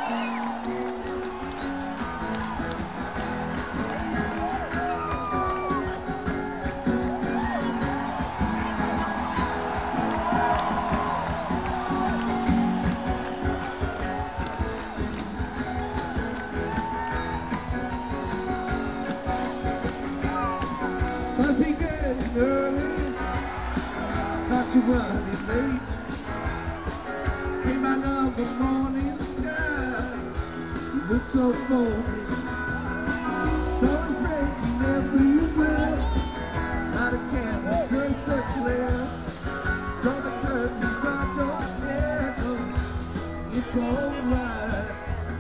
Must be getting early, not you running late. Came out of the morning sky, you look so phony. Dawn's breaking everywhere, not a candle, crystal clear. Draw the curtains, I don't care, 'cause it's alright.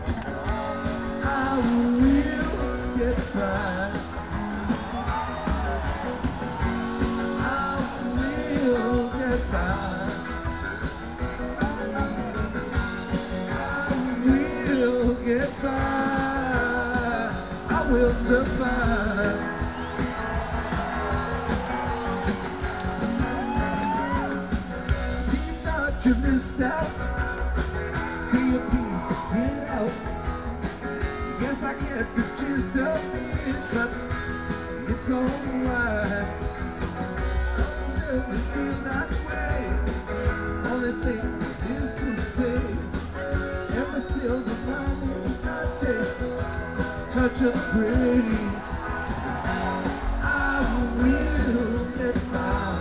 I will get by. Get by, I will survive. See, you thought you missed out. See your piece, get out. Yes, I get the gist of it, but it's alright. Don't really feel that way. Only thing is to say, every silver lining I take, touch of grace, I will get by.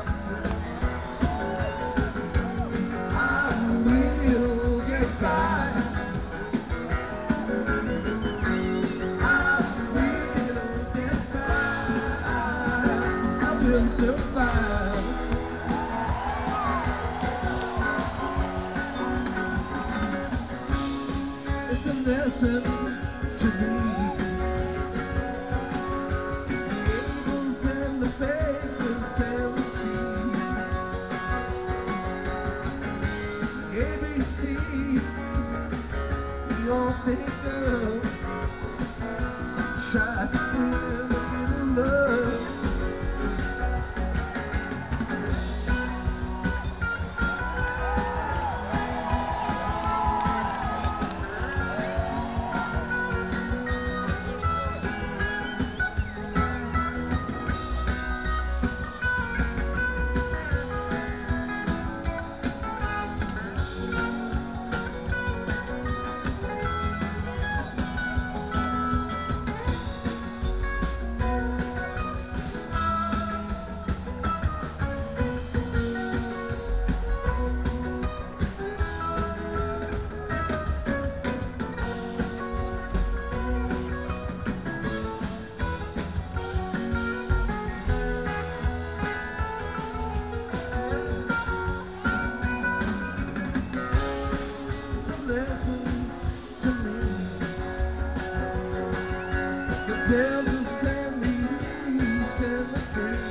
I will get by. I will get by. I will survive. It's a lesson to me. The angels and the bakers and the seas. ABCs, we all think of. Try to bring a little love. Deserts and the east and the free.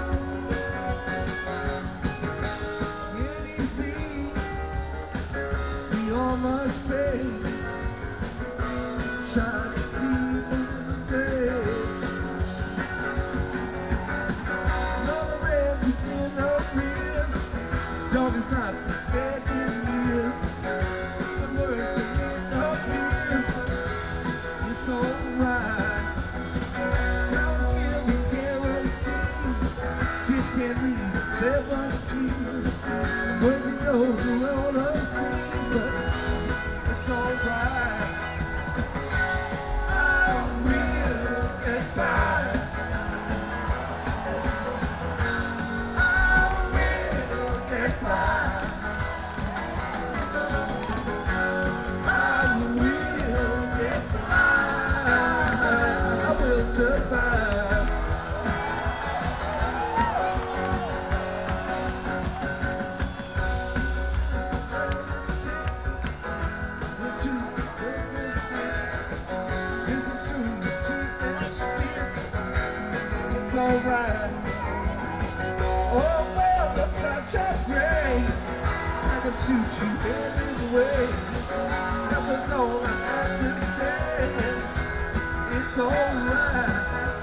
Any sea we all must face. Shine to keep the day. Another red is in her ears. Dog is not forgetting years. The words that in her ears. It's alright. Can't read 17 words he knows around us, but it's alright. I will get by. I will get by. I will get by. I will survive. Alright. Oh well, the touch of gray, I can suit you any way. That was all I had to say. It's alright.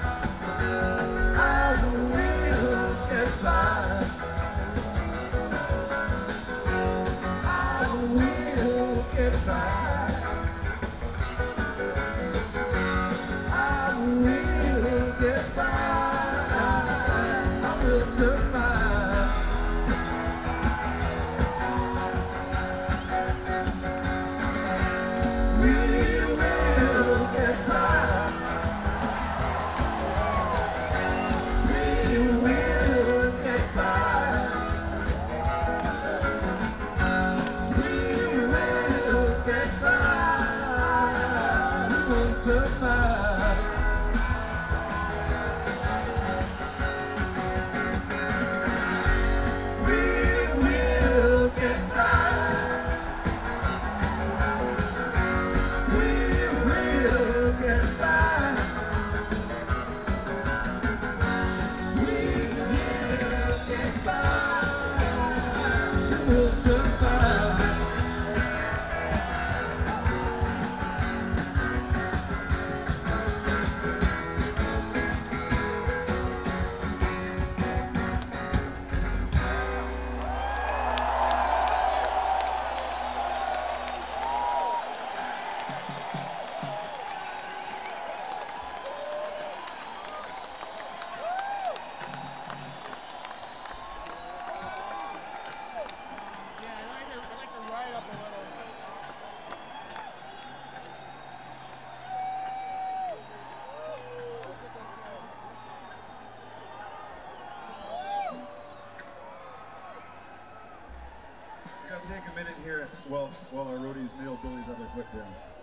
I will get by. I will get by. will survive. We're gonna take a minute here while our roadies nail Billy's other foot down.